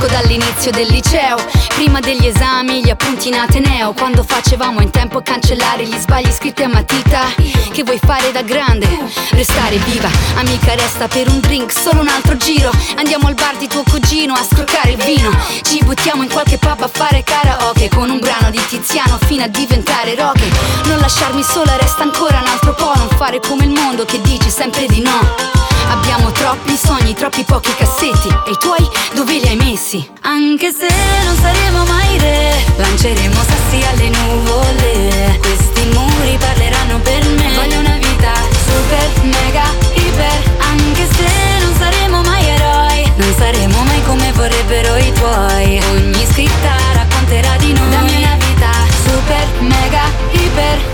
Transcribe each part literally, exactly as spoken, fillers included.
riconosco dall'inizio del liceo, prima degli esami, gli appunti in ateneo, quando facevamo in tempo a cancellare gli sbagli scritti a matita. Che vuoi fare da grande? Restare viva, amica resta per un drink, solo un altro giro. Andiamo al bar di tuo cugino a scroccare il vino. Ci buttiamo in qualche pub a fare karaoke con un brano di Tiziano fino a diventare roche. Non lasciarmi sola, resta ancora un altro po', non fare come il mondo che dice sempre di no. Abbiamo troppi sogni, troppi pochi cassetti, e i tuoi dove li hai messi? Anche se non saremo mai re, lanceremo sassi alle nuvole. Questi muri parleranno per me. Voglio una vita super, mega, iper. Anche se non saremo mai eroi, non saremo mai come vorrebbero i tuoi. Ogni scritta racconterà di noi. Dammi una vita super, mega, iper.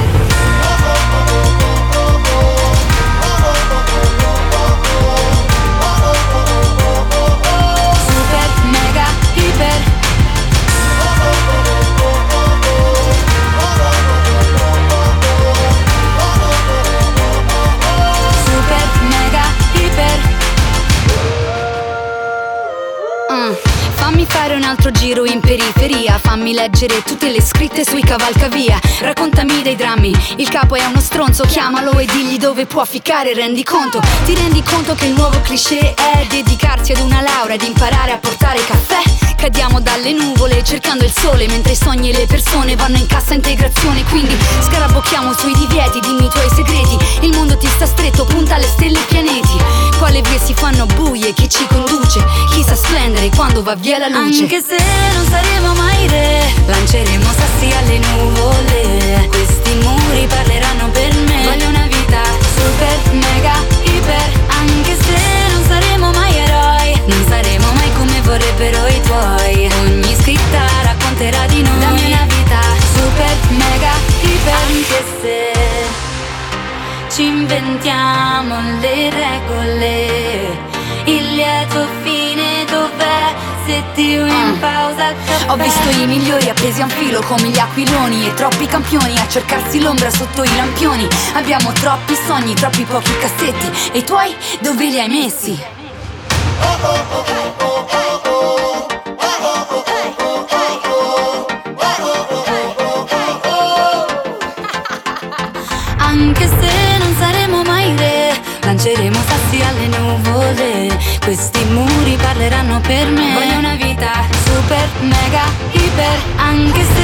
Fammi fare un altro giro in periferia, fammi leggere tutte le scritte sui cavalcavia. Raccontami dei drammi, il capo è uno stronzo, chiamalo e digli dove può ficcare. Rendi conto, ti rendi conto che il nuovo cliché è dedicarsi ad una laurea ed imparare a portare caffè? Cadiamo dalle nuvole cercando il sole, mentre i sogni e le persone vanno in cassa integrazione. Quindi scarabocchiamo sui divieti, dimmi i tuoi segreti. Il mondo ti sta stretto, punta alle stelle e pianeti. Quale vie si fanno buie, chi ci conduce? Chi sa splendere quando va via la luce? Anche se non saremo mai re, lanceremo sassi alle nuvole. Questi muri parleranno per me. Voglio una vita super, mega, iper. Anche se non saremo mai eroi, non saremo mai come vorrebbero i tuoi. Ogni scritta racconterà di noi. Dammi una vita super, mega, iper. Anche se ci inventiamo le regole, il lieto fine dov'è? Se ti vuoi in pausa caffè. Ho visto i migliori appesi a un filo come gli aquiloni, e troppi campioni a cercarsi l'ombra sotto i lampioni. Abbiamo troppi sogni, troppi pochi cassetti, e i tuoi dove li hai messi? Anche se non saremo mai re, lanceremo sassi alle nuvole. Questi muri parleranno per me. Voglio una vita super, mega, iper. Anche se